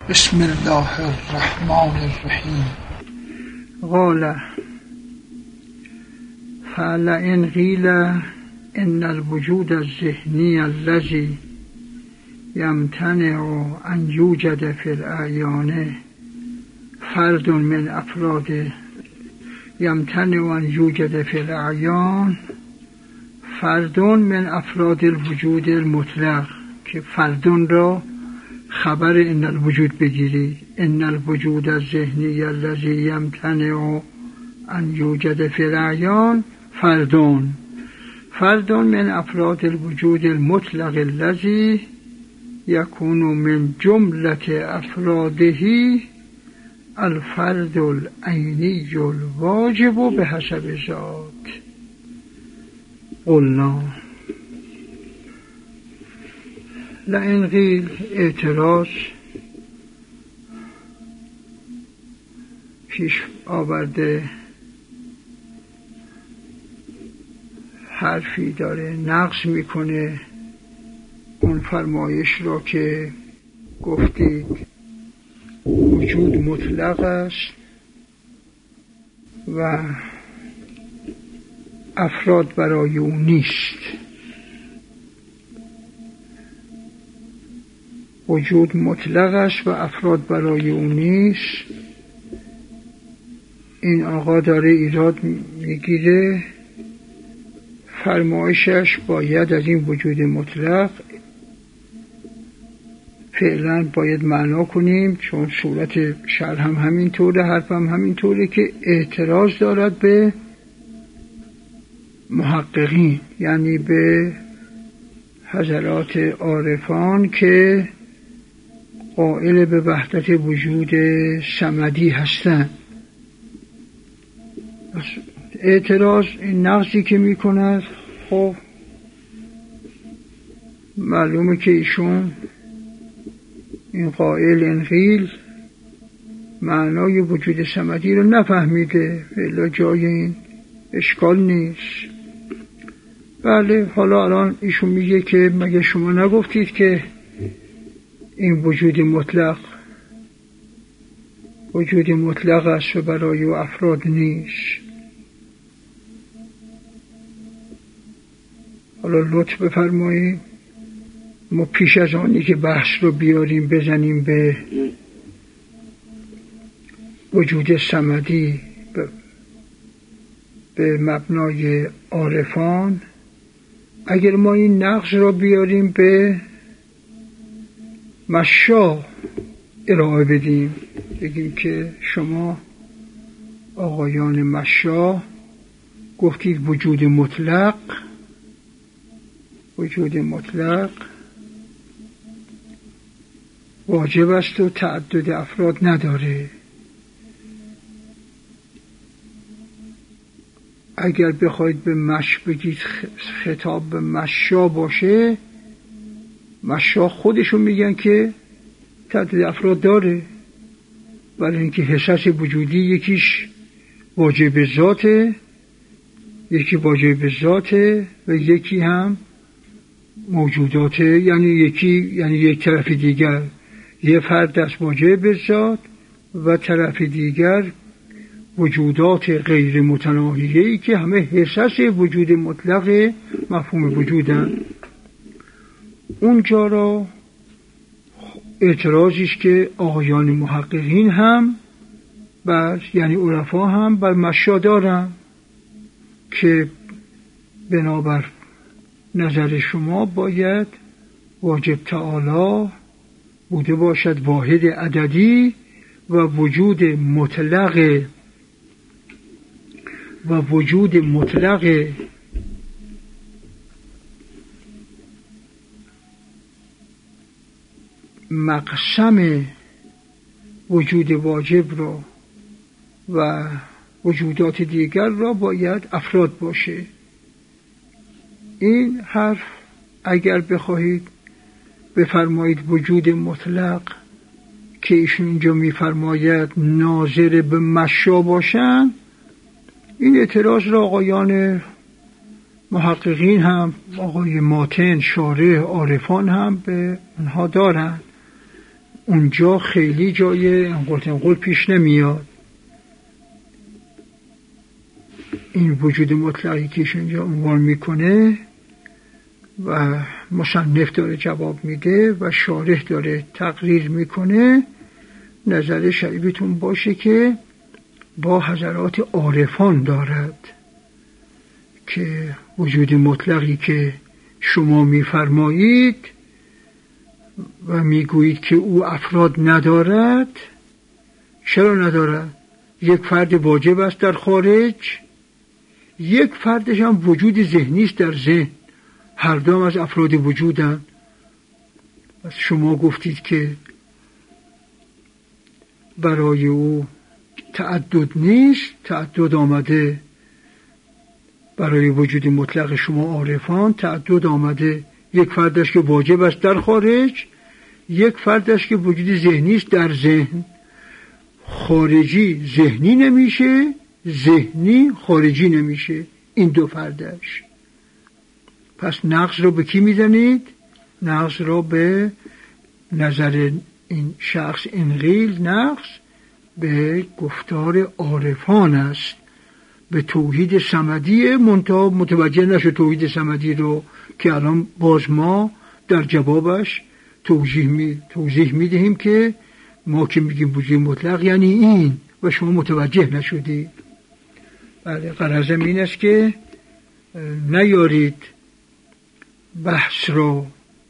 بسم الله الرحمن الرحیم. قال فلئن قیل ان الوجود الذهنی الذي يمتنع ان يوجد في الاعیان فرد من افراد يمتنع ان يوجد في الاعیان فرد من افراد الوجود المطلق، که فردون را خبر ان الوجود بگیرید. ان الوجود الذهنی الذی یمتنع ان یوجد فی الاعیان فرد من افراد الوجود المطلق الذی یکون من جملة افراده الفرد العینی الواجب بحسب ذاک. قلنا لئن قیل اعتراض پیش آورده، حرفی داره نقض میکنه اون فرمایش را که گفتید وجود مطلق است و افراد برای اون نیست. وجود مطلق است و افراد برای اون نیست. این آقا داره ایراد میگیره، فرمایشش باید از این وجود مطلق فعلا باید معنا کنیم، چون صورت شرح هم همینطوره، حرف هم همینطوره، که اعتراض دارد به محققین، یعنی به حضرات عارفان که قائل به وحدت وجود صمدی هستند. اعتراض این نقضی که میکند، خب معلومه که ایشون این قائل این قیل معنای وجود صمدی رو نفهمیده، الا جای این اشکال نیست. بله، حالا الان ایشون میگه که مگه شما نگفتید که این وجود مطلق است و برای او افراد نیست. حالا لطف بفرمایید ما پیش از آنی که بحث رو بیاریم بزنیم به وجود صمدی به مبنای عارفان، اگر ما این نقض را بیاریم به مشا ارائه بدیم، بگیم که شما آقایان مشا گفتید وجود مطلق واجب است و تعدد افراد نداره. اگر بخواید به مش بگید خطاب به مشا باشه، مشا خودشون میگن که تعدد افراد داره، ولی اینکه حساس وجودی یکیش واجب ذاته، یکی واجب ذاته و یکی هم موجوداته، یعنی یک طرف دیگر یه فرد است واجب ذات و طرف دیگر وجودات غیر متناهیه‌ای که همه حساس وجود مطلق مفهوم وجودن. اونجا را اعتراضی است که آقایان محققین هم یعنی عرفا هم بر مشا دارن که بنابر نظر شما باید واجب تعالی بوده باشد واحد عددی و وجود مطلق مقسم وجود واجب را و وجودات دیگر را باید افراد باشه. این حرف اگر بخواهید بفرمایید وجود مطلق که ایشون اینجا میفرماید ناظر به مشا باشن، این اعتراض را آقایان محققین هم، آقای ماتن، شارح، عارفان هم به اونها دارن. اونجا خیلی جای انقل پیش نمیاد. این وجود مطلقی که اینجا عنوان میکنه و مصنف داره جواب میده و شارح داره تقریر میکنه، نظر شریفتون باشه که با حضرات عارفان دارد که وجود مطلقی که شما میفرمایید و میگویید که او افراد ندارد. چرا ندارد؟ یک فرد واجب است در خارج، یک فردش هم وجود ذهنی است در ذهن. هر دو از افراد وجودن. پس شما گفتید که برای او تعدد نیست، تعدد آمده برای وجود مطلق شما عارفان، تعدد آمده. یک فردش که واجب است در خارج، یک فردش که وجود ذهنی است در ذهن. خارجی ذهنی نمیشه، ذهنی خارجی نمیشه، این دو فردش. پس نقص رو به کی میزنید؟ نقص رو به نظر این شخص انقیل، نقص به گفتار عارفان است، به توحید صمدی. منتها متوجه نشد توحید صمدی رو که الان باز ما در جوابش توضیح میدهیم که ما که میگیم وجود مطلق یعنی این و شما متوجه نشدید. بله، غرضم این است که نیارید بحث رو،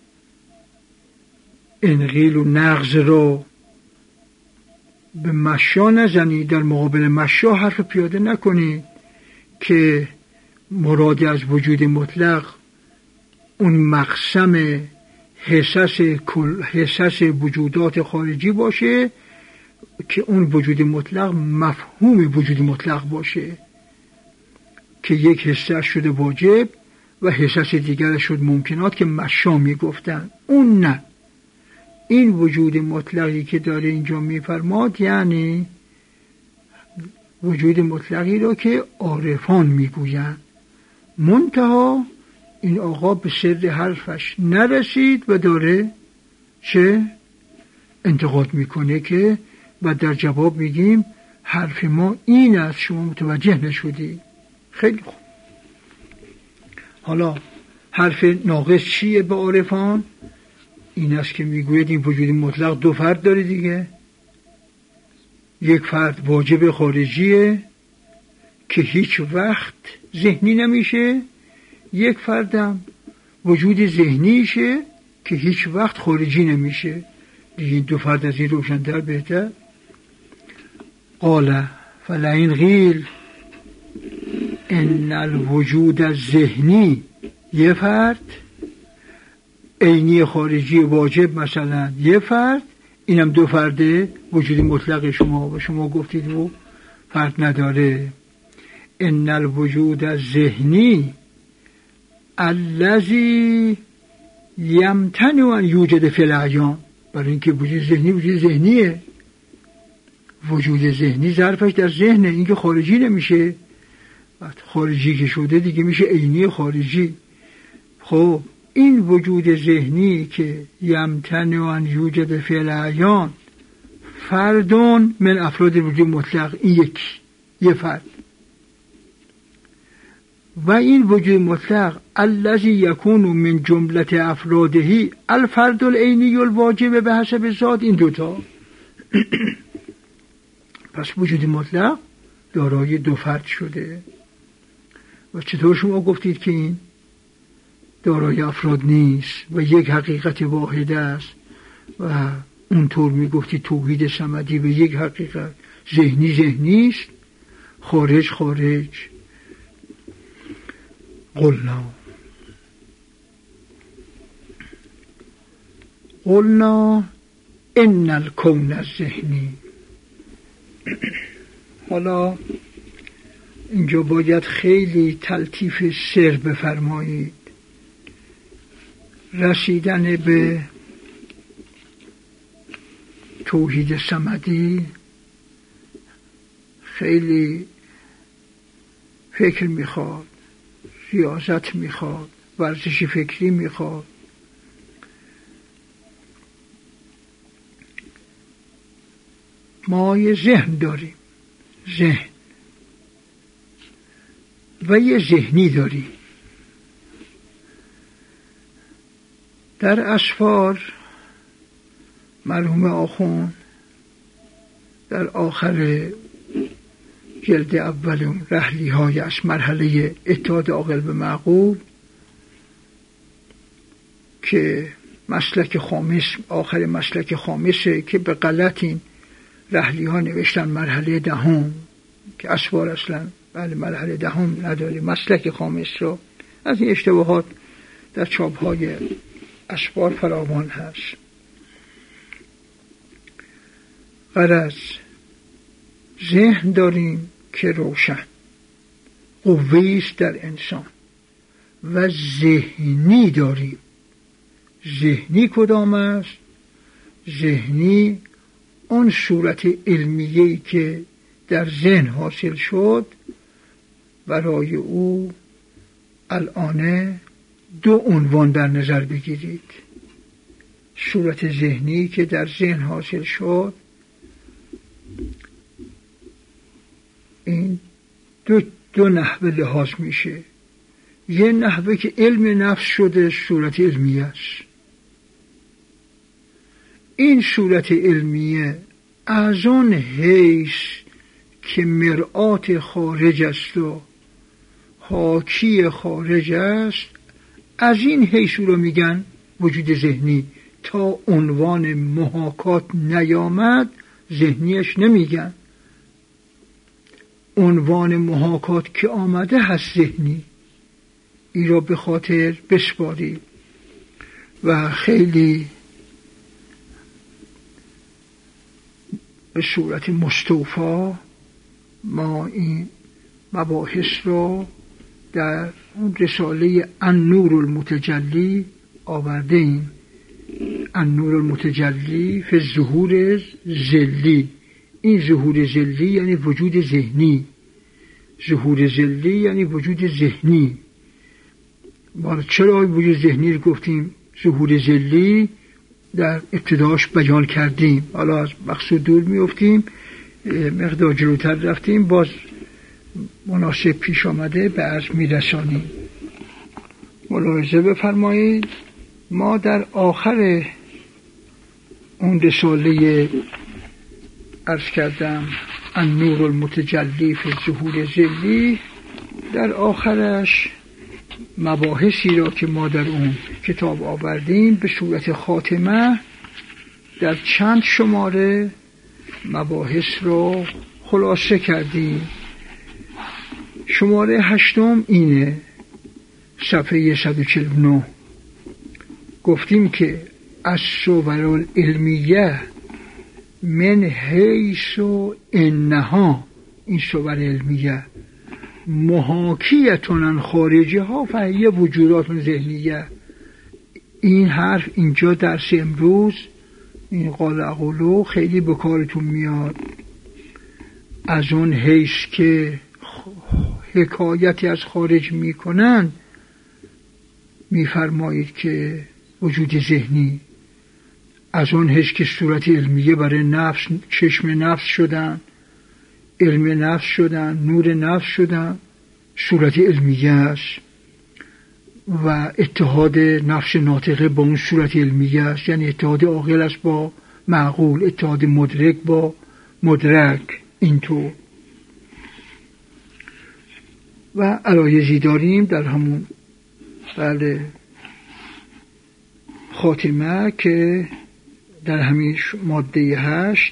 انقیل و نقض رو به مشا نزنید، در مقابل مشا حرف پیاده نکنید که مراد از وجود مطلق اون مقسم حسس وجودات خارجی باشه که اون وجود مطلق مفهوم وجود مطلق باشه که یک حسه شده واجب و حسس دیگر شد ممکنات که مشا میگفتن. اون نه، این وجود مطلقی که داره اینجا میفرماد یعنی وجود مطلقی رو که عارفان میگوین. منتها این آقا به سر حرفش نرسید و داره چه انتقاد میکنه که و در جواب میگیم حرف ما این است، شما متوجه نشدی. خیلی خوب. حالا حرف ناقص چیه به عارفان؟ این است که میگوید این وجود مطلق دو فرد داره دیگه. یک فرد واجب خارجیه که هیچ وقت ذهنی نمیشه، یک فردم وجود ذهنیشه که هیچ وقت خارجی نمیشه. دیگه این دو فرد از این روشن‌تر بهتر. قال فلئن قیل ان الوجود الذهنی یه فرد، عینی خارجی واجب مثلا یه فرد، اینم دو فرده وجود مطلق شما و شما گفتید و فرد نداره. ان الوجود الذهنی الذی یمتنع ان یوجد فی الاعیان، برای اینکه وجود ذهنیه، وجود ذهنی ظرفش در ذهنه، اینکه خارجی نمیشه. خارجی که شده دیگه میشه عینی خارجی. خب این وجود ذهنی که یمتنع ان یوجد فی الاعیان فردون من افراد وجود مطلق، این یه فرد. و این وجود مطلق الذی یکون من جملت افراده الفرد العینی الواجب به حسب ذات، این دوتا. پس وجود مطلق دارای دو فرد شده. و چطور شما گفتید که این دارای افراد نیست و یک حقیقت واحد است و اونطور میگفتی توحید صمدی به یک حقیقت ذهنی است، خارج. قلنا ان الکون الذهنی. حالا اینجا باید خیلی تلطیف سر بفرمایید. رسیدن به توحید صمدی خیلی فکر میخواد، ریاضت میخواد، ورزش فکری میخواد. ما یه ذهن داریم، ذهن، و یه ذهنی داریم. در اسفار مرحوم آخوند در آخر جلد اول رحلی های از مرحله اتحاد عاقل به معقول که مسلک خامس، آخر مسلک خامسه که به غلط این رحلی ها نوشتن مرحله دهم که اسفار اصلا مرحله دهم نداره، مسلک خامس رو. از این اشتباهات در چاپ های اسفار فراوان هست. غرض ذهن داریم که روشن قوی است در انسان، و ذهنی داریم. ذهنی کدام است؟ ذهنی اون صورت علمیه‌ای که در ذهن حاصل شد، برای او الان دو عنوان در نظر بگیرید. صورت ذهنی که در ذهن حاصل شد، این دو نحوه لحاظ میشه. یه نحوه که علم نفس شده صورت علمیه است. این صورت علمیه از اون حیث که مرآت خارج است و حاکی خارج است، از این حیث رو میگن وجود ذهنی. تا عنوان محاکات نیامد ذهنیش نمیگن. عنوان محاکات که آمده هست ذهنی. این را به خاطر بسپارید. و خیلی به صورت مستوفا ما این مباحث رو در رساله النور المتجلی آورده ایم. النور المتجلی فی الظهور ذلی. این ظهور ذلی یعنی وجود ذهنی. ظهور ذلی یعنی وجود ذهنی. ما چرا وجود ذهنی رو گفتیم ظهور ذلی؟ در ابتداش بیان کردیم. حالا از مقصود دور میافتیم، مقدار جلوتر رفتیم، باز مناسب پیش آمده به عرض میرسانیم. ملاحظه بفرمایید، ما در آخر اون رساله عرض کردم النور المتجلی فی الظهور ذلی، در آخرش مباحثی را که ما در اون کتاب آوردیم به صورت خاتمه در چند شماره مباحث رو خلاصه کردیم. شماره 8 اینه، صفحه 149. گفتیم که الصور العلمیه من حیث انها، این صور علمیه محاکیتون عن خارجها فهی وجودات ذهنیه. این حرف اینجا درس امروز این قال اقولو خیلی به کارتون میاد. از اون حیث که حکایتی از خارج میکنن میفرمایید که وجود ذهنی، از اون حیث که صورت علمیه برای نفس، چشم نفس شدن، علم نفس شدن، نور نفس شدن، صورت علمیه است. و اتحاد نفس ناطقه با اون صورت علمیه است، یعنی اتحاد عاقل است با معقول، اتحاد مدرک با مدرک. اینطور و علایزی داریم در همون خاتمه که در همین ماده 8.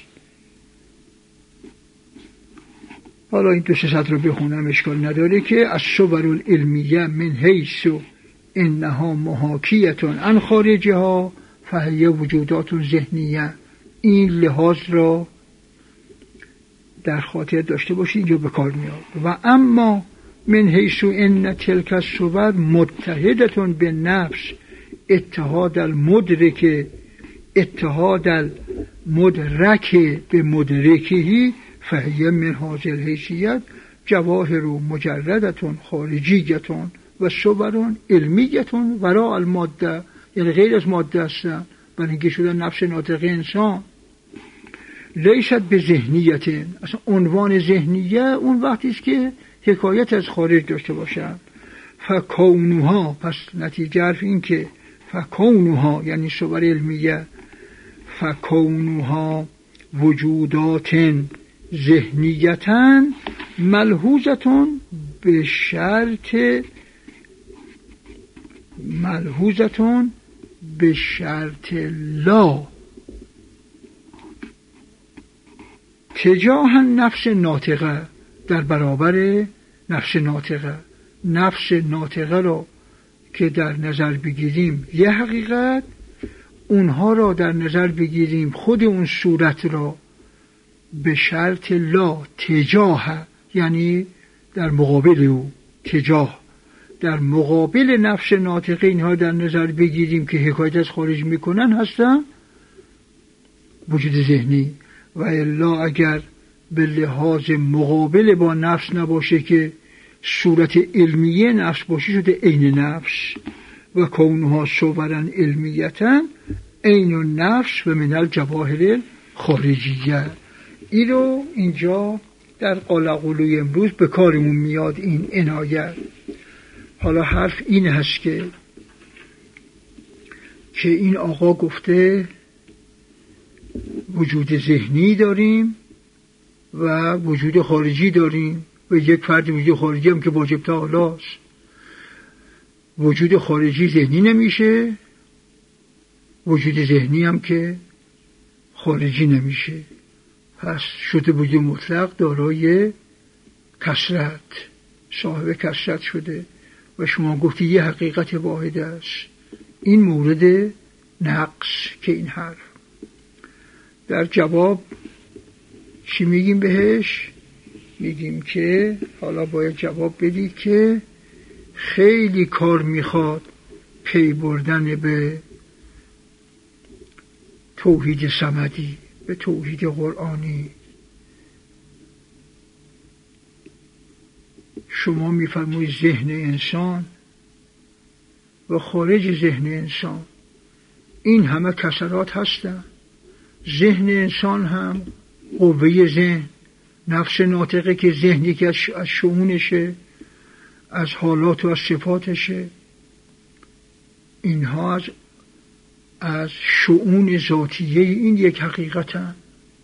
حالا این 2-3 سطر رو بخونم اشکال نداره که الصور العلمیه من حیث انها محاکیتون عن خارجها فهی وجودات ذهنیه. این لحاظ را در خاطر داشته باشید، اینجا به کار میاد. و اما من حیث ان تلک الصور متحدتون به نفس اتحاد المدرک، اتحاد المدرک به مدرکهی فهی من هذه الحیثیت جواهر مجردتون خارجیتون و صورون علمیتون وراء الماده، یعنی غیر از ماده هستن، برای اینکه شدن نفس ناطقه انسان. لیست به ذهنیت، اصلا عنوان ذهنیه اون وقتی است که حکایت از خارج داشته باشم. فکونوها، پس نتیجه حرف این که فکونوها یعنی صور علمیه، فکونوها وجودات ذهنیتن ملحوظتون به شرط لا تجاه نفس ناطقه، در برابر نفس ناطقه. نفس ناطقه را که در نظر بگیریم یه حقیقت، اونها را در نظر بگیریم خود اون صورت را به شرط لا تجاه، یعنی در مقابل او، تجاه در مقابل نفس ناطقه اینها در نظر بگیریم که حکایت از خارج میکنن هستن وجود ذهنی. و الا اگر به لحاظ مقابل با نفس نباشه که صورت علمیه نفس باشه شده عین نفس. و کونها صورن علمیتن عین النفس و من الجواهر خارجیه. این رو اینجا در قالقلوی امروز به کارمون میاد این عنایت. حالا حرف این هست که این آقا گفته وجود ذهنی داریم و وجود خارجی داریم و یک فرد وجود خارجی هم که واجب تعالی است. وجود خارجی ذهنی نمیشه، وجود ذهنی هم که خارجی نمیشه. پس شده وجود مطلق دارای کثرت، صاحب کثرت شده و شما گفتی یه حقیقت واحد است. این مورد نقص که این حرف در جواب چی میگیم بهش؟ میگیم که حالا باید جواب بدی که خیلی کار میخواد پی بردن به توحید صمدی، به توحید قرآنی. شما میفرمایید ذهن انسان و خارج ذهن انسان این همه کسرات هستن. ذهن انسان هم قوه ذهن، نفس ناطقه که ذهنی که از شؤونشه، از حالات و از صفاتشه، اینها از شؤون ذاتیه این یک حقیقتن.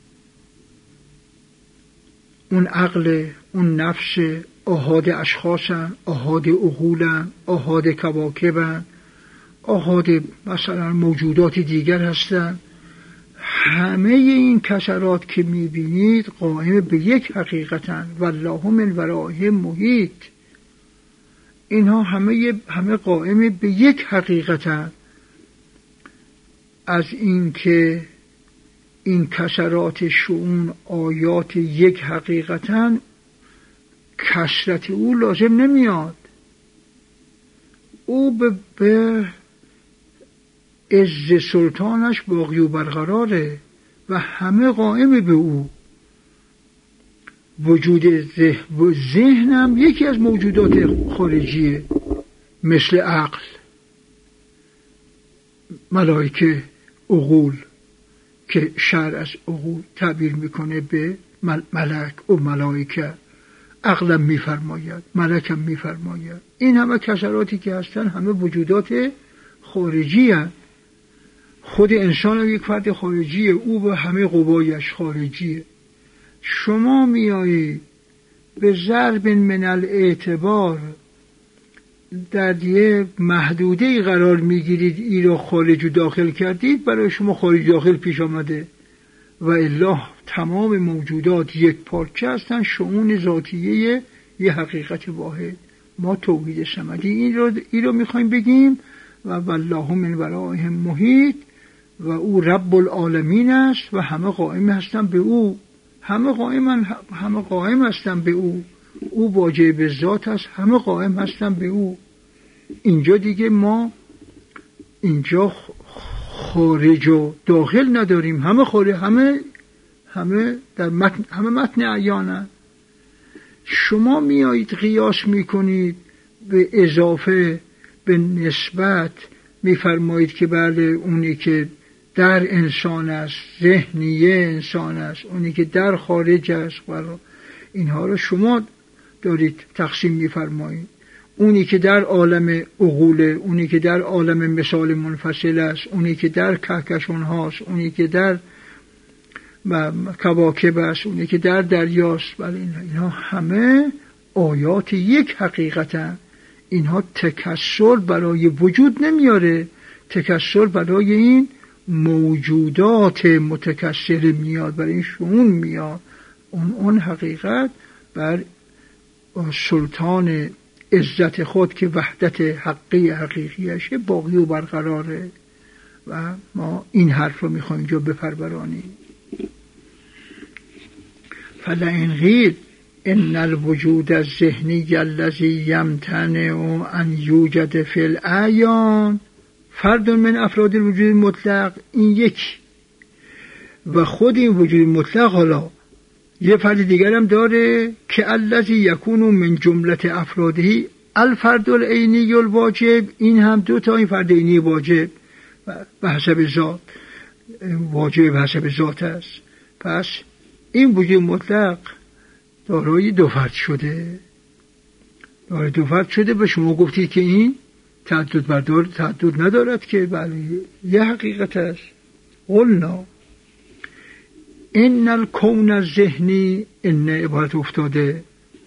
اون عقل، اون نفس، آحاد اشخاصن، آحاد عقولن، آحاد کواکبن، آحاد مثلا موجودات دیگر هستن. همه این کسرات که میبینید قائم به یک حقیقتن. والله من ورائهم محیط. اینها همه قائم به یک حقیقتن. از این که این کسرات شؤون آیات یک حقیقتن، کثرت او لازم نمیاد. او به عز سلطانش باقی و برقراره و همه قائم به او. وجود ذهنم یکی از موجودات خارجیه، مثل عقل، ملائکه، عقول که شرع از عقول تعبیر میکنه به ملک و ملائکه. عقلم میفرماید، ملکم میفرماید. این همه کسراتی که هستن همه وجودات خارجی هستن. خود انسان هم یک فرد خارجیه، او به همه قوایش خارجیه. شما میایی به ضرب من الاعتبار در یه محدوده قرار میگیرید، ای را خارج و داخل کردید، برای شما خارج داخل پیش آمده. و الا تمام موجودات یک پارچه هستن، شؤون ذاتیه یه حقیقت واحد. ما توحید صمدی این رو میخوایم بگیم. و والله من ورائهم محیط، و او رب العالمین است و همه قائم هستن به او. همه قائم هستن به او. او واجب ذات است، همه قائم هستن به او. اینجا دیگه ما اینجا خارج و داخل نداریم، همه خارج، همه در متن عیانه. شما میایید قیاس میکنید به اضافه، به نسبت میفرمایید که بله اونی که در انسان است، ذهنیه انسان است، اونی که در خارج است. اینها رو شما دارید تقسیم می‌فرمایید. اونی که در عالم عقوله، اونی که در عالم مثال منفصل است، اونی که در کهکشان هاست، اونی که در کواکب است، اونی که در دریاست. ولی اینها همه آیات یک حقیقتن. اینها تکسر برای وجود نمیاره، تکسر برای این موجودات متکثر میاد، برای این شؤون میاد. اون حقیقت بر سلطان عزت خود که وحدت حقیقیشه باقی و برقراره و ما این حرف رو میخوایم اینجا بپرورانیم. فلئن قیل ان الوجود الذهنی الذی یمتنع ان یوجد فی الاعیان فرد من افراد الوجود مطلق، این یک و خود این وجود مطلق حالا یه فرد دیگر هم داره که الذی یکون من جمله افراده الفرد العینی الواجب، این هم دو تا این فرد عینی واجب به حسب ذات، واجب به حسب ذات است. پس این وجود مطلق دارای دو فرد شده، دارای دو فرد شده. به شما گفتید که این تعدد بردار تعدد ندارد که، بله یه حقیقت است. قلنا ان الکون الذهنی، ان عبارت افتاده،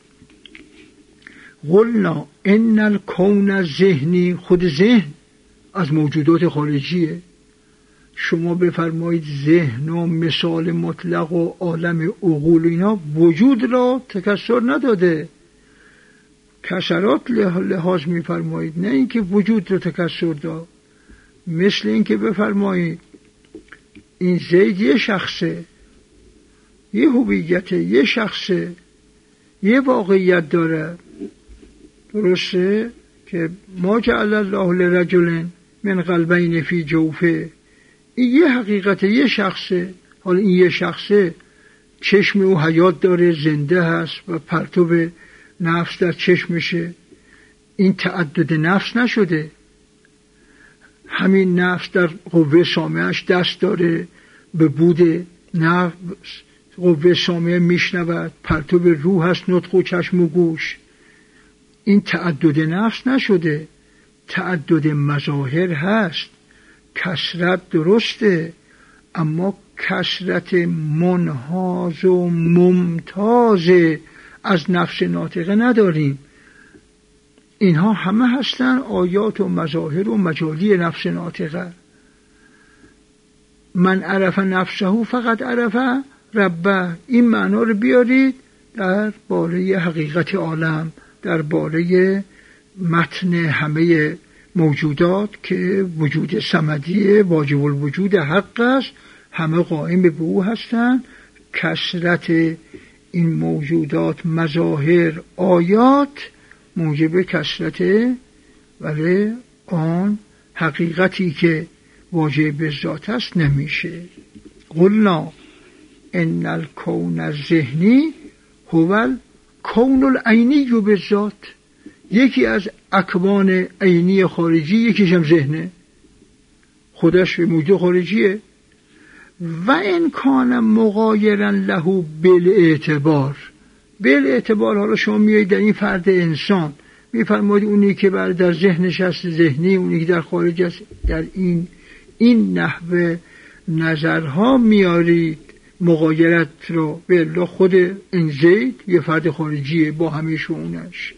قلنا ان الکون الذهنی، خود ذهن از موجودات خارجیه. شما بفرمایید ذهن و مثال مطلق و عالم عقول اینا وجود را تکثر نداده، کسرات لحاظ میفرمایید، نه اینکه وجود را تکثر داد. مثل اینکه بفرمایید این زید یه شخصه، یه هویته، یه شخصه، یه واقعیت داره. درسته که ما جعل الله لرجل من قلبین فی جوفه، این یه حقیقته، یه شخصه. حالا این یه شخصه چشم او حیات داره، زنده هست و پرتو نفس در چشمشه. این تعدد نفس نشده. همین نفس در قوه سامعش دست داره، به بود نفس قوه سامعه میشنود، پرتو روح هست، نطق و چشم و گوش. این تعدد نفس نشده، تعدد مظاهر هست. کثرت درسته، اما کثرت منحاز و ممتاز از نفس ناطقه نداریم. اینها همه هستن آیات و مظاهر و مجالی نفس ناطقه. من عرف نفسه فقط عرف ربه، این معنا رو بیارید در باره حقیقت عالم، در باره متن همه موجودات که وجود صمدیه، واجب الوجود حق است، همه قائم به او هستند. کثرت این موجودات، مظاهر، آیات موجب کثرت ولی آن حقیقتی که واجب به ذات است نمیشه. قلنا ان الکون الذهنی هو الکون العینی بالذات، یکی از اکوان عینی خارجی، یکیش هم ذهنه، خودش موجود خارجیه. و این کان مغایرا له بالاعتبار، بالاعتبار حالا شما میایید در این فرد انسان میفرمایید اونی که در ذهنش هست ذهنی، اونی که در خارج است. در این نحوه نظرها میارید مغایرت رو. به خود این زید یه فرد خارجیه با همه شؤونش.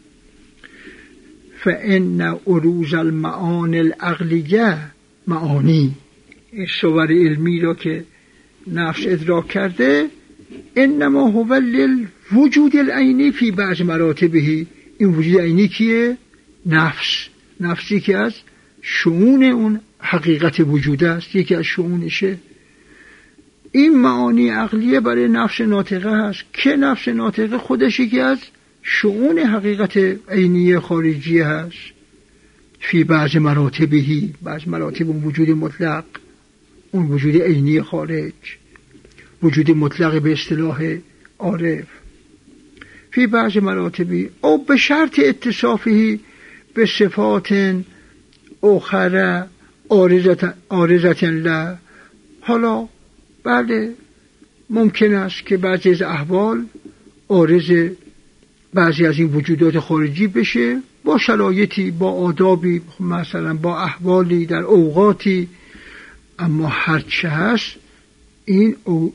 فإن عروض المعانی العقلیه، معانی صور علمی را که نفس ادراک کرده، انما هو للوجود العینی فی بعض مراتبه، این وجود عینی کیه؟ نفسی که از شؤون اون حقیقت وجود است، یکی از شؤونشه. این معانی عقلیه برای نفس ناطقه هست که نفس ناطقه خودش یکی از شؤون حقیقت عینی خارجی هست. فی بعض مراتبهی، بعض مراتب اون وجود مطلق، اون وجود عینی خارج، وجود مطلق به اصطلاح عارف. فی بعض مراتبی او به شرط اتصافی به صفات اخرى عارضة له. حالا بله ممکن است که بعضی از احوال عارض بعضی از این وجودات خارجی بشه با شرایطی، با آدابی، مثلا با احوالی در اوقاتی، اما هرچه هست این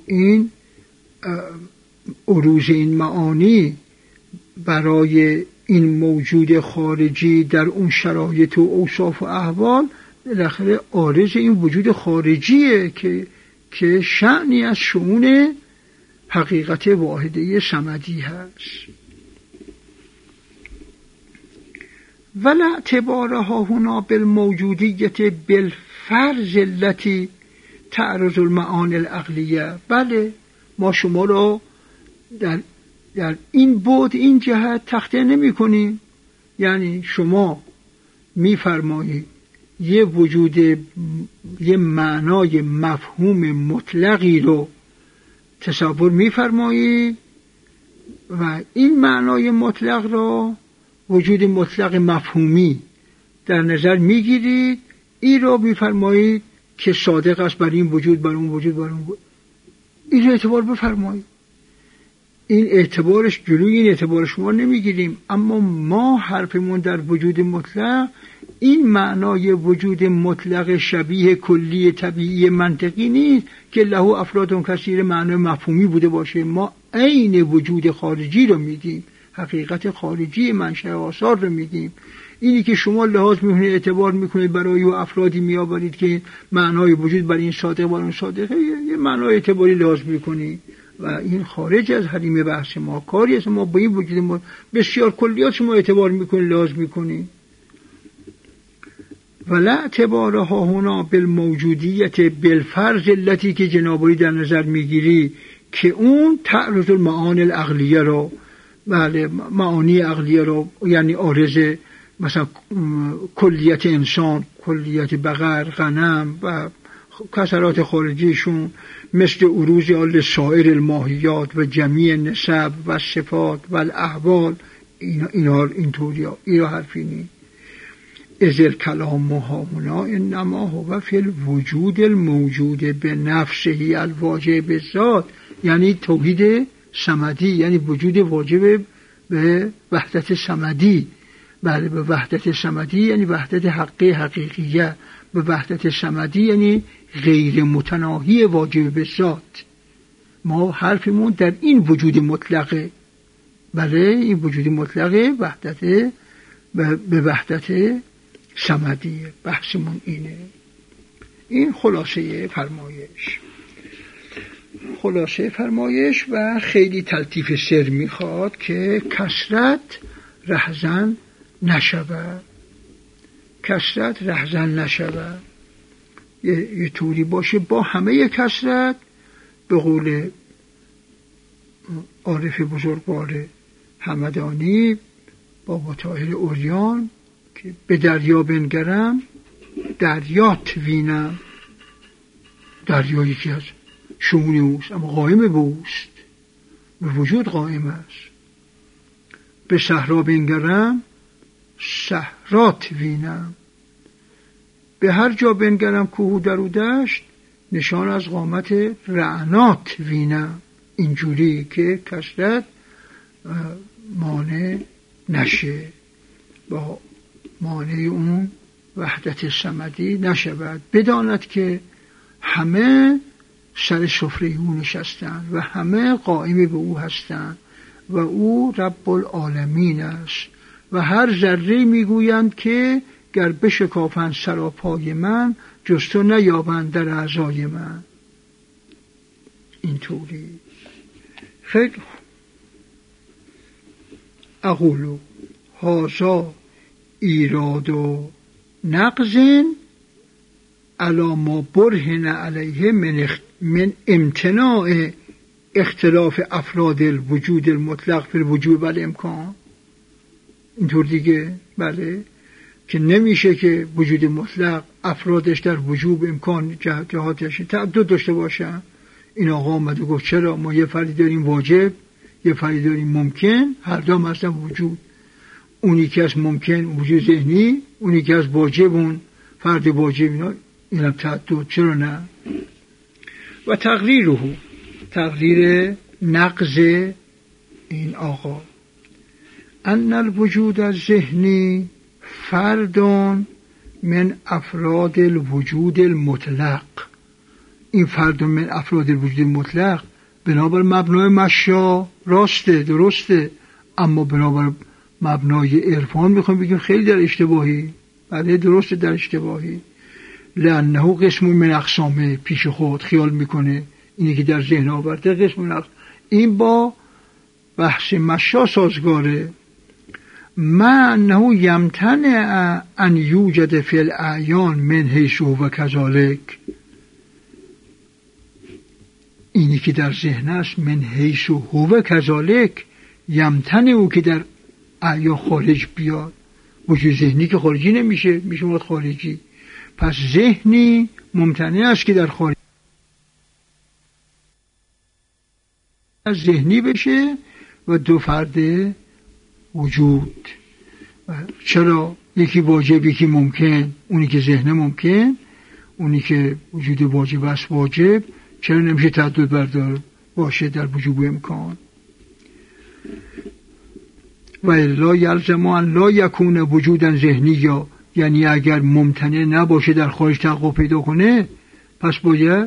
عروض این معانی برای این موجود خارجی در اون شرایط و اوصاف و احوال بالاخره عارض این وجود خارجیه که شأنی از شؤون حقیقت واحده صمدی هست. ولا اعتبارها هنا بالموجودیت بالفرض التي تعرض المعانی العقلیه. بله ما شما را در این بعد این جهت تخطئه نمی کنیم. یعنی شما میفرمایید یه وجود، یه معنای مفهوم مطلقی رو تصور میفرمایید و این معنای مطلق را وجود مطلق مفهومی در نظر میگیرید، این را میفرمایید که صادق است بر این وجود، بر اون وجود، بر اون وجود. این اعتبار بفرمایید. این اعتبارش جلوی این اعتبار شما نمیگیریم، اما ما حرفمون در وجود مطلق این معنای وجود مطلق شبیه کلی طبیعی منطقی نیست که له افراد کثیر معنای مفهومی بوده باشه. ما عین وجود خارجی رو میگیم، حقیقت خارجی منشأ آثار رو میگیم. اینی که شما لحاظ میکنید اعتبار میکنید برای او افرادی میآورید که معنای وجود برای این صادق بر اون صادقه، یه معنای اعتباری لحاظ میکنید و این خارج از حریم بحث ما. کاری است ما با این وجود ما بسیار کلیات شما اعتبار میکنید، لحاظ میکنید. ولا اعتبارها هنا بالموجودیت بالفرض التي که جنابالی در نظر میگیری که اون تعرض المعانی العقلیه رو، بله معانی عقلیه رو، یعنی عارض مثلا کلیت انسان، کلیت بقر، غنم و کسرات خارجیشون مثل عروض آل سایر الماهیات و جمیع نسب و صفات و الاحوال، اینطوری اینا حرفی نی. ازل کلامها هنا انما هو فی الوجود الموجود به نفسه الواجب بالذات، یعنی توحید صمدی، یعنی وجود واجب به وحدت صمدی. بله به وحدت صمدی یعنی وحدت حقیقیه، به وحدت صمدی یعنی غیر متناهی واجب به ذات. ما حرفمون در این وجود مطلقه. بله این وجود مطلقه وحدت به وحدت صمدیه. بحثمون اینه. این خلاصه فرمایش و خیلی تلطیف سر میخواد که کثرت رهزن نشود. یه طوری باشه با همه کثرت، به قول عارف بزرگوار همدانی بابا طاهر اوریان که به دریا بنگرم دریات وینم. دریا یکی از شؤون اوست اما قائم به اوست، به وجود قائم است. به صحرا بنگرم صحرات وینم. به هر جا بنگرم کوه در و دشت نشان از قامت رعنات وینم. اینجوری که کثرت مانع نشه، با مانع اون وحدت صمدی نشود. بداند که همه سر سفره او نشستند و همه قائم به او هستند و او رب العالمین است و هر ذره میگویند که گر بشکافند سراپای من جز تو نیابند در اعضای من. اینطوری. خیلی اقولو هازا ایراد و نقضن علا ما برهن علیه من امتناع اختلاف افراد الوجود المطلق فی الوجوب و الامکان. اینطور دیگه بله که نمیشه که وجود مطلق افرادش در وجوب امکان جهاتش تعدد داشته باشن. این آقا آمد و گفت چرا ما یه فردی داریم واجب، یه فردی داریم ممکن، هر دو هم هستن وجود. اونی که از ممکن وجود ذهنی، اونی که از واجب اون فرد واجب اینا اینم تعدد، چرا نه؟ و تقریر نقض این آقا ان الوجود الذهنی فرد من افراد الوجود المطلق. این فرد من افراد الوجود المطلق بنابر مبنای مشا راسته، درسته، اما بنابر مبنای عرفان میخوام بگیم خیلی در اشتباهی. بله درسته در اشتباهی. لانه قسم من اقسامه، پیش خود خیال میکنه اینی که در ذهن آورده قسم من اقسام. این با بحث مشا سازگاره. ما انه یمتنع ان یوجد فی الاعیان من حیث و کذالک. اینی که در ذهن است من حیث و کذالک، یمتنع او که در اعیان خارج بیاد. وجود ذهنی که خارجی نمیشه، میشه مراد خارجی. پس ذهنی ممتنع است که در خارج از ذهنی بشه و دو فرد وجود. چرا؟ یکی واجب یکی ممکن. اونی که ذهن ممکن، اونی که وجود واجب است واجب، چرا نمیشه تعدد بردار باشه در وجوب امکان؟ و الا یلزم ان لا یکون وجودا ذهنی، یا یعنی اگر ممتنع نباشه در خارج تحقق پیدا کنه پس باید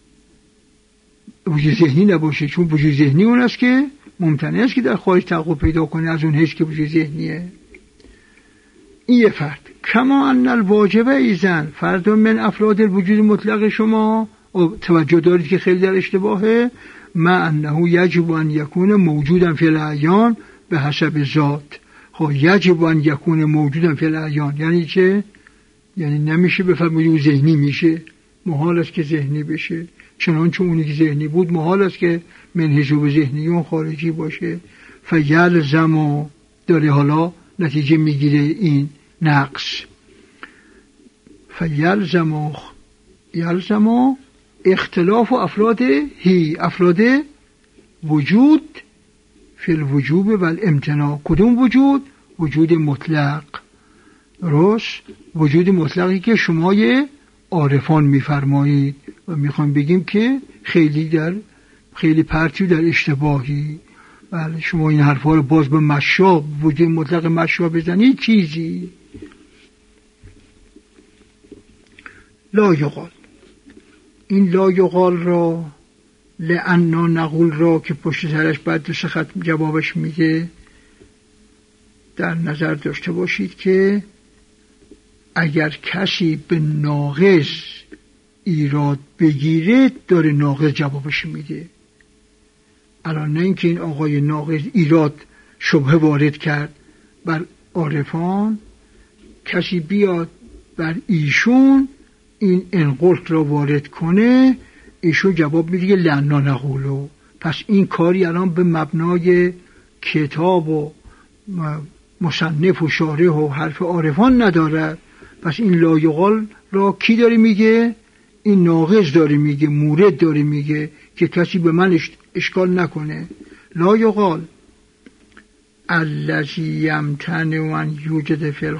وجود ذهنی نباشه، چون وجود ذهنی اون است که ممتنع است که در خارج تحقق پیدا کنه از اون حیث که وجود ذهنیه. این یه فرد. کما ان الواجب ایزن فرد من افراد الوجود مطلق. شما توجه دارید که خیلی در اشتباهه. ما انه یجب ان یکون موجودا فی الاعیان به حسب ذات. خب یجب ان یکون موجودا فی الاعیان یعنی چه؟ یعنی نمیشه بفرمایید وجود ذهنی میشه، محال است که ذهنی بشه، چنانچه اونی که ذهنی بود محال است که من حیث ذهنی اون خارجی باشه. فیلزم داره حالا نتیجه میگیره این نقص. فیلزم اختلاف افراد افراد وجود فی الوجوب و الامتناع. کدوم وجود؟ وجود مطلق. درست؟ وجود مطلقی که شما عارفان میفرمایید و میخوام بگیم که خیلی پرتی در اشتباهی. بله شما این حرفا رو باز به مشا، وجود مطلق مشا بزنید چیزی لا یقال. این لا یقال را لأننا نقول را که پشت سرش بعد دو سه خط جوابش میگه در نظر داشته باشید که اگر کسی به ناقص ایراد بگیره داره ناقص جوابش میده. الان نه اینکه این آقای ناقص ایراد شبهه وارد کرد بر عارفان، کسی بیاد بر ایشون این انقلت را وارد کنه، ایشون جواب میده لأننا نقولو. پس این کاری الان به مبنای کتاب و مصنف و شارح و حرف عارفان ندارد. پس این لا یقال را کی داره میگه؟ این ناقص داره میگه، مورد داره میگه که کسی به من اشکال نکنه. لا یقال الذی یمتنع ان یوجد فی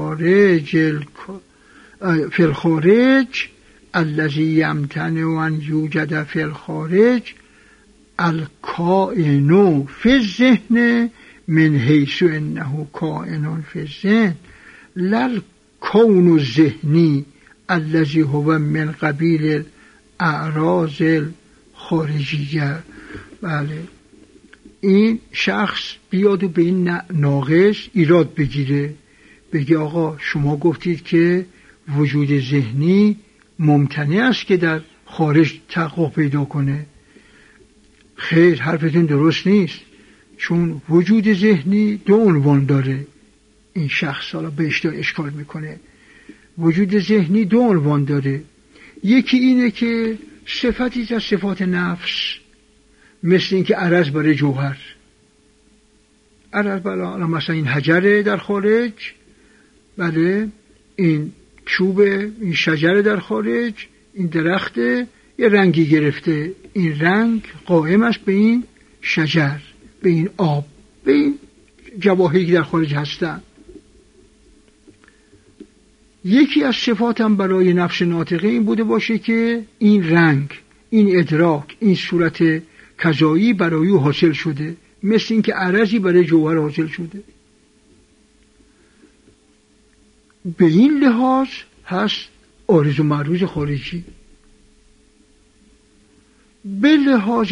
الخارج الذی یمتنع ان یوجد فی الخارج الکائن فی الذهن من حیث انه کائن فی الذهن لا الکون الذهنی الذی هو من قبیل الاعراض الخارجیه. بله این شخص بیاد و به این ناقص ایراد بگیره، بگه آقا شما گفتید که وجود ذهنی ممتنع است که در خارج تحقق پیدا کنه. خیر، حرفتون درست نیست، چون وجود ذهنی دو عنوان داره. این شخص حالا بهش داره اشکال میکنه. وجود ذهنی دو عنوان داره. یکی اینه که صفتی از صفات نفس، مثل این که عرض برای جوهر، عرض برای مثلا این حجره در خارج، بله این چوب، این شجره در خارج، این درخت یه رنگی گرفته، این رنگ قائم است به این شجر، به این آب، به این جواهری که در خارج هستن. یکی از صفاتم برای نفس ناطقه این بوده باشه که این رنگ، این ادراک، این صورت کذایی برای او حاصل شده، مثل این که عرضی برای جوهر حاصل شده. به این لحاظ هست عارض و معروض خارجی. به لحاظ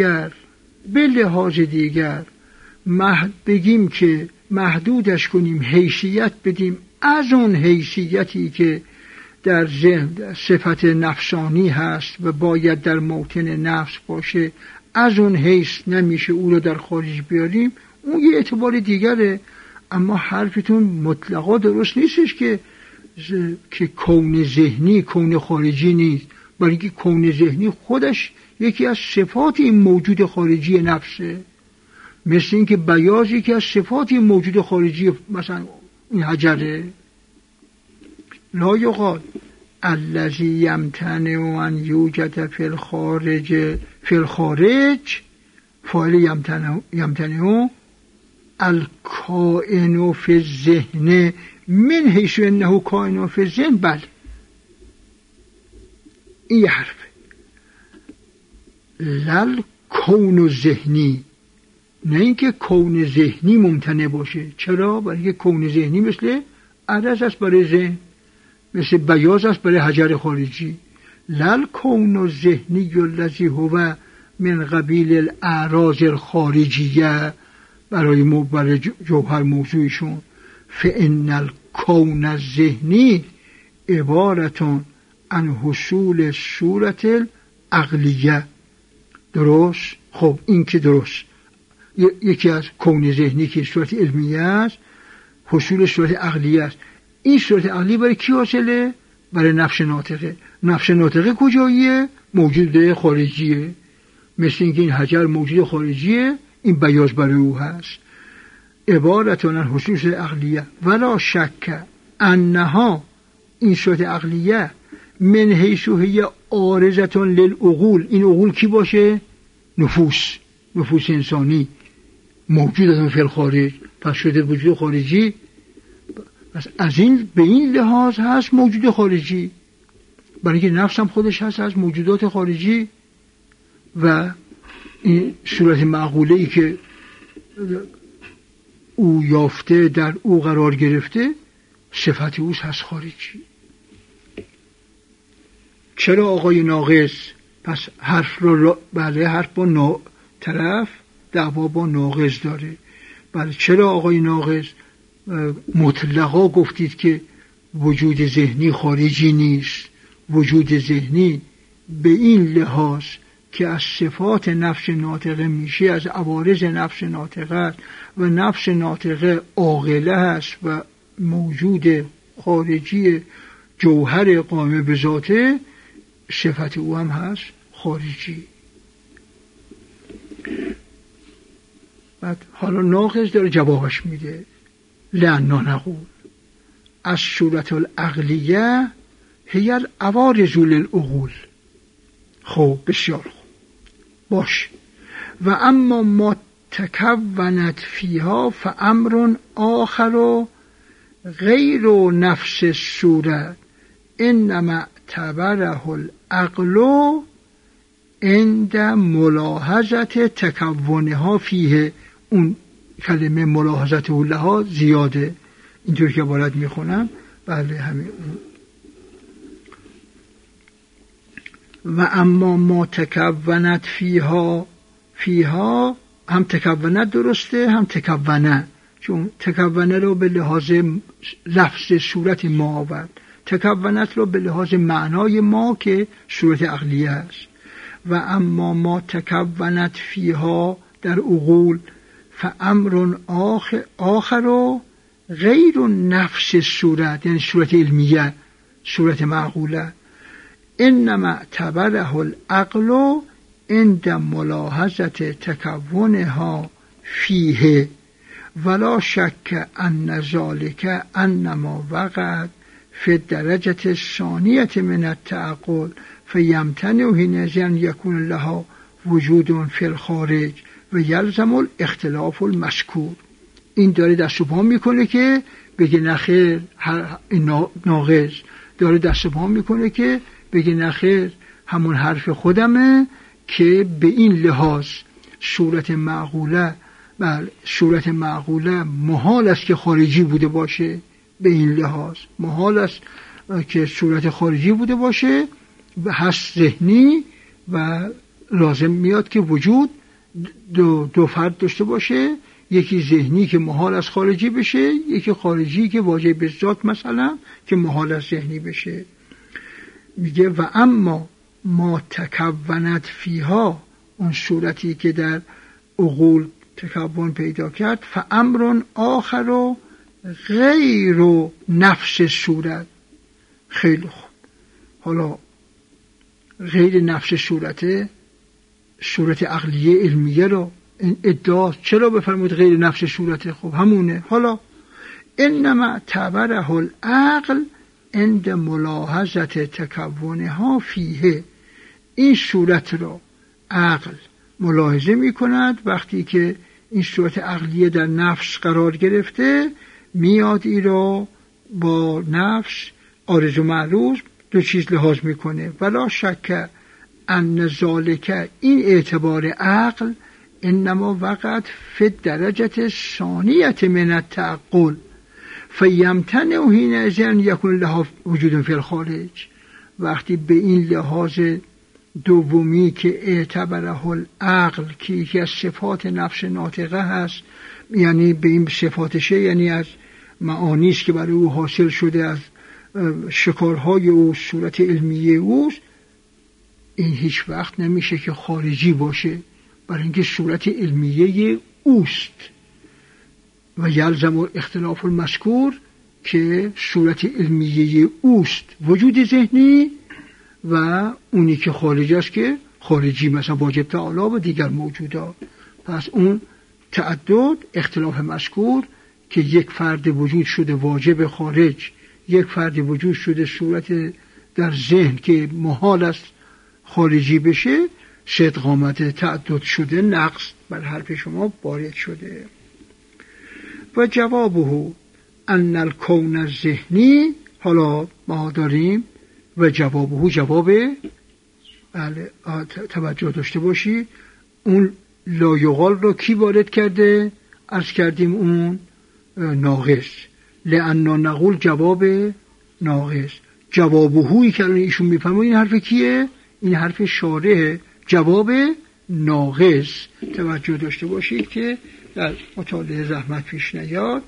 دیگر بگیم که محدودش کنیم، حیثیت بدیم از اون حیثیتی که در ذهن صفت نفسانی هست و باید در موطن نفس باشه، از اون حیث نمیشه او رو در خارج بیاریم، اون یه اعتبار دیگره. اما حرفتون مطلقا درست نیستش که کون ذهنی کون خارجی نیست، برای اینکه کون ذهنی خودش یکی از صفات این موجود خارجی نفسه. مثل اینکه بیاض یکی از صفات این موجود خارجی مثلا این حجره. لا یقال الذی یمتنع ان یوجد فی الخارج فاعل یمتنع الکائن فی الذهن من حیث انه کائن فی الذهن. بله این حرف لل کون ذهنی، نه اینکه کون ذهنی ممتنع باشه. چرا؟ برای اینکه کون ذهنی مثل عرض است برای ذهن، مثل بیاض است برای حجر خارجی. لل کون ذهنی الذی هو من قبیل الاعراض الخارجیه، برای جوهر موضوعشون. فان الکون الذهنی عبارتون عن حصول صورت العقلیه. درست؟ خب این که درست، یکی از کون ذهنی که صورت علمیه است، حصول صورت عقلیه است. این صورت عقلی برای کی حاصله؟ برای نفس ناطقه. نفس ناطقه کجاییه؟ موجود خارجیه. مثل اینکه این حجر موجود خارجیه، این بیاض برای او هست. عبارتون عن حصول صورت عقلیه ولا شک انها، این صورت عقلیه من حیث هی عارضتون للعقول. این عقول کی باشه؟ نفوس انسانی موجودتون فی الخارج، پس شده وجود خارجی. پس از این به این لحاظ هست موجود خارجی، برای اینکه نفس هم خودش هست از موجودات خارجی. و این صورت معقوله‌ای که او یافته، در او قرار گرفته، صفت اوست هست خارجی. چرا آقای ناقص پس حرف رو بله حرف با طرف دعوا با ناقص داره؟ بله چرا آقای ناقص مطلقا گفتید که وجود ذهنی خارجی نیست؟ وجود ذهنی به این لحاظ که از صفات نفس ناطقه میشه، از عوارض نفس ناطقه است و نفس ناطقه عاقله است و موجود خارجی جوهر قائم به ذاته، صفت او هم هست خارجی. بعد حالا ناقص داره جوابش میده، لأننا نقول الصورة العقلیه هی العوارض للعقول. خب بسیار خوب باش. و اما ما تکونت فیها فامر آخر غیر نفس الصورت انما اعتبره العقل عند ملاحظت تکونها فیه. اون کلمه ملاحظت لها زیاده، اینطور که عبارت میخونم. بله همین. و اما ما تکونت فیها هم تکونت درسته هم تکونه، چون تکونه رو به لحاظ لفظ صورت ما آورد، تکونت رو به لحاظ معنای ما که صورت عقلیه است. و اما ما تکونت فیها در عقول فامر آخر غیر نفس صورت، یعنی صورت علمیه، صورت معقوله، انما اعتبره العقل عند ملاحظت تکونها فیه ولا شک ان ذلك انما وقعت فی الدرجة الثانیة من التعقل فیمتنع حینئذ ان یکون لها وجود فی الخارج و یلزم الاختلاف المذکور. این داره دست و پا میکنه که بگه نخیر، ناقص داره دست و پا میکنه که بگه نخیر همون حرف خودمه که به این لحاظ صورت معقوله محال است که خارجی بوده باشه. به این لحاظ محال است که صورت خارجی بوده باشه و هست ذهنی و لازم میاد که وجود دو فرد داشته باشه، یکی ذهنی که محال از خارجی بشه، یکی خارجی که واجب به ذات مثلا که محال از ذهنی بشه. میگه و اما ما تکونت فیها، اون صورتی که در عقول تکون پیدا کرد، فامر آخر و غیر و نفس صورت. خیلی خوب، حالا غیر نفس صورت عقلیه علمیه رو این ادعا چرا بفرمود غیر نفس صورت؟ خب همونه. حالا انما تعبره العقل عند ملاحظت تکونها فیه، این صورت رو عقل ملاحظه می کند وقتی که این صورت عقلیه در نفس قرار گرفته، میاد این رو با نفس آرزو معروض دو چیز لحاظ میکنه. ولا شک ان ذالک، این اعتبار عقل انما وقت فی درجه ثانیه من التعقل فیمتنع حینئذ ان یکون لها وجود فی الخارج. وقتی به این لحاظ دومی که اعتبره العقل که یکی از صفات نفس ناطقه هست، یعنی به این صفاتشه، یعنی از معانیست که برای او حاصل شده، از شکارهای او، صورت علمیه اوست، این هیچ وقت نمیشه که خارجی باشه، برای اینکه صورت علمیه اوست. و یلزم اختلاف المذکور که صورت علمیه اوست وجود ذهنی، و اونی که خارج است که خارجی، مثلا واجب تعالی و دیگر موجودات. پس اون تعدد اختلاف مذکور که یک فرد وجود شده واجب خارج، یک فرد وجود شده صورت در ذهن که محال است خارجی بشه، صدق آمده، تعدد شده، نقص بر حرف شما وارد شده. و جوابه ان الکون الذهنی، حالا ما داریم و جوابه، جواب توجه داشته باشی، اون لایقال رو کی وارد کرده؟ عرض کردیم اون ناقص. لأننا نقول جواب ناقص. جوابهویی که ایشون میفهمه این حرف کیه؟ این حرف شارحه، جواب ناقص. توجه داشته باشید که در مطالعه زحمت پیش نیاد.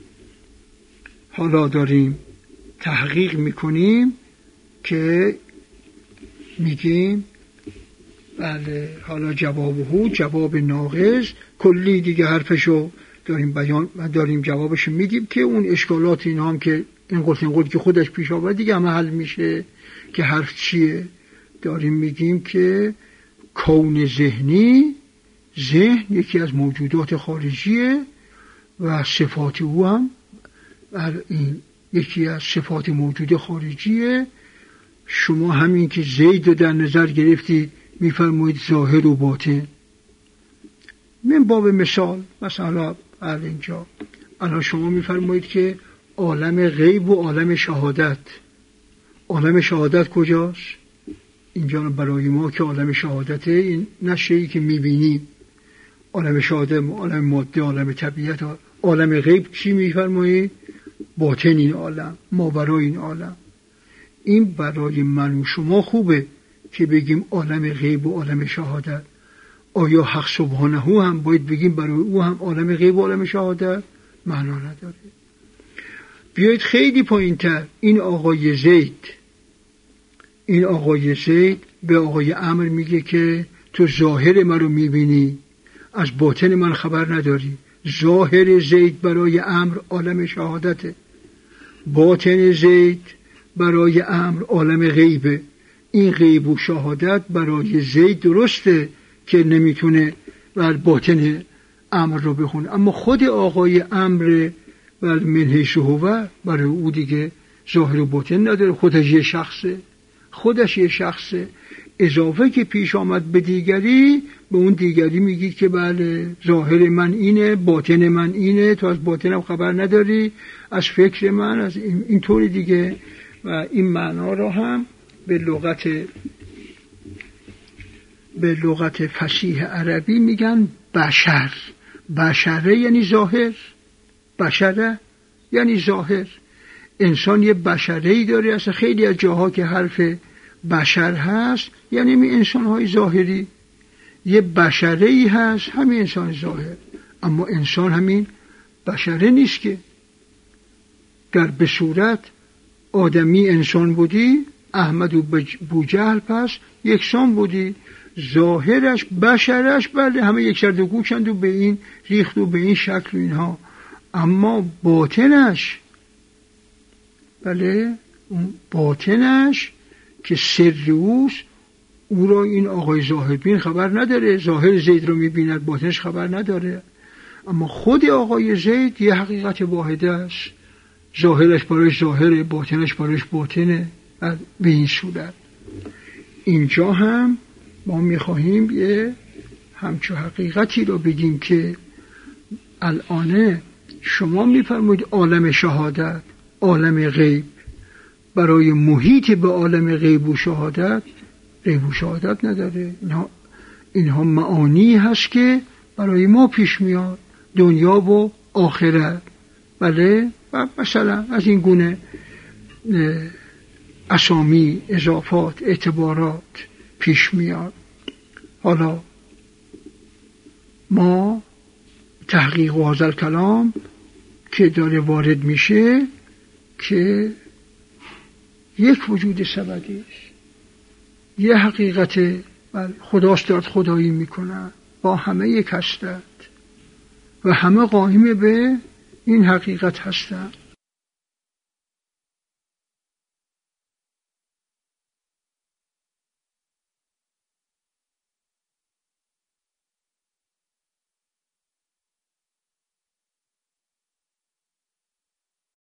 حالا داریم تحقیق میکنیم که میگیم بله، حالا جوابهو جواب ناقص کلی دیگه حرفشو داریم جوابشو میدیم که اون اشکالات اینا هم که این قلت که خودش پیش آورد دیگه همه حل میشه. که حرف چیه؟ داریم میگیم که کون ذهنی، ذهن یکی از موجودات خارجیه و صفات او هم این یکی از صفات موجود خارجیه. شما همین که زید رو در نظر گرفتید میفرمایید ظاهر و باطن. من باب مثال مثلا اینجا الان شما میفرمایید که عالم غیب و عالم شهادت، عالم شهادت کجاست؟ اینجا برای ما که عالم شهادته این نشهی که میبینیم، عالم شهادت، عالم ماده، عالم طبیعت. عالم غیب چی میفرمایید؟ باطن این عالم، ما برای این عالم. این برای من و شما خوبه که بگیم عالم غیب و عالم شهادت. آیا حق سبحانه هم باید بگیم برای او هم عالم غیب و عالم شهادت؟ معنا نداره. بیایید خیلی پایین‌تر. این آقای زید به آقای عمرو میگه که تو ظاهر من رو میبینی، از باطن من خبر نداری. ظاهر زید برای عمرو عالم شهادته، باطن زید برای عمرو عالم غیبه. این غیب و شهادت برای زید درسته که نمیتونه بر باطن عمرو رو بخونه، اما خود آقای عمرو بر منحیث هو برای او دیگه ظاهر و باطن نداره. خودش یه شخصه. اضافه که پیش آمد به دیگری، به اون دیگری میگید که بله ظاهر من اینه، باطن من اینه، تو از باطنم خبر نداری، از فکر من، از این طوری دیگه. و این معنا را هم به لغت فصیح عربی میگن بشر. بشره یعنی ظاهر، بشره یعنی ظاهر. انسان یه بشره‌ای داره. اصلا خیلی از جاها که حرف بشر هست یعنی می انسان‌های ظاهری. یه بشره‌ای هست همین انسان ظاهر، اما انسان همین بشره نیست که. گر به صورت آدمی انسان بودی، احمد و بوجهل پس یکسان بودی. ظاهرش بشرش بله همه یک سر دو گوشند و به این ریخت و به این شکل و اینها، اما باطنش بله اون باطنش که سر اوست، او را این آقای ظاهربین خبر نداره. ظاهر زید رو میبیند، باطنش خبر نداره. اما خود آقای زید یه حقیقت واحده است، ظاهرش برایش ظاهره، باطنش برایش باطنه. به این صورت اینجا هم ما میخواهیم یه همچون حقیقتی رو بگیم که الان شما میفرمایید عالم شهادت، عالم غیب، برای محیط به عالم غیب و شهادت غیب و شهادت نداره. اینها معانی هست که برای ما پیش میاد، دنیا و آخرت. بله و مثلا از این گونه اسامی، اضافات، اعتبارات پیش میاد. حالا ما تحقیق و هذا کلام که داره وارد میشه که یک وجود سبدی است، یه حقیقت خداست دارد خدایی میکنه، با همه یک هستند و همه قائم به این حقیقت هستند.